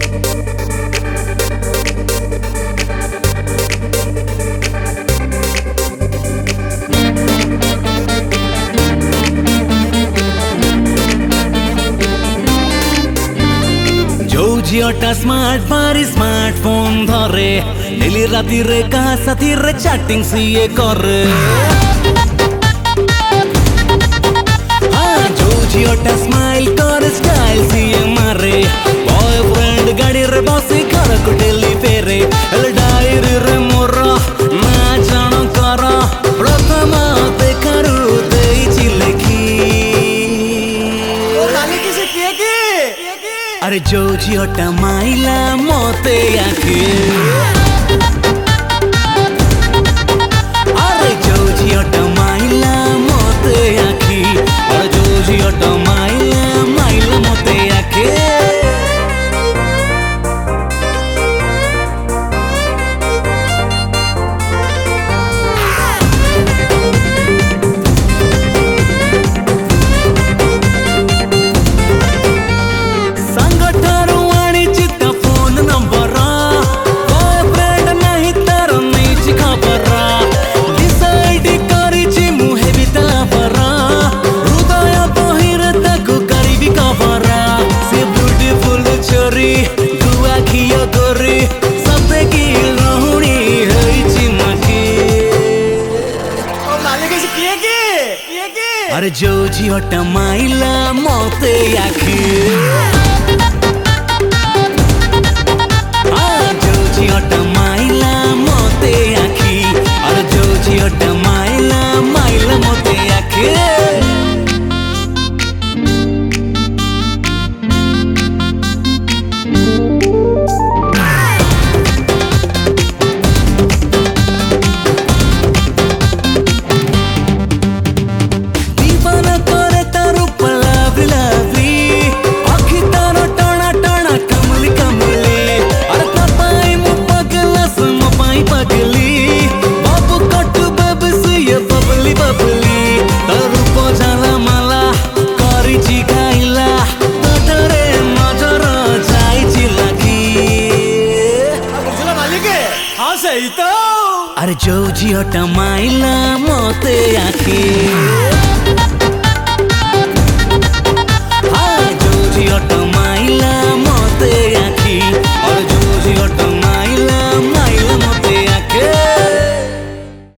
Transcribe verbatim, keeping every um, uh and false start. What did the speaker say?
झियोटा smart पारी smartphone धरे daily राती रे कहा साथी रे चैटिंग सीए करे। हाँ जो झियोटा स्माइल करे स्टाइल सीए मारे बॉयफ्रेंड गाड़ी रे बसी घर को डेली फेरे डायरी रे मोर ना जान कर प्रथम देखारू देइछि लेखी। अरे जो झियोटा माइला मते आखे अरे जो झियोटा माइला मते आखी अरे जो झियोटा माइला माइला मते आखे। अरे जो झियोटा माइला मते आखी जो झियोटा माइला मते आखी अरे जो झियोटा माइला माइला मते आखी। अरे जो झियोटा माइला मते आखी।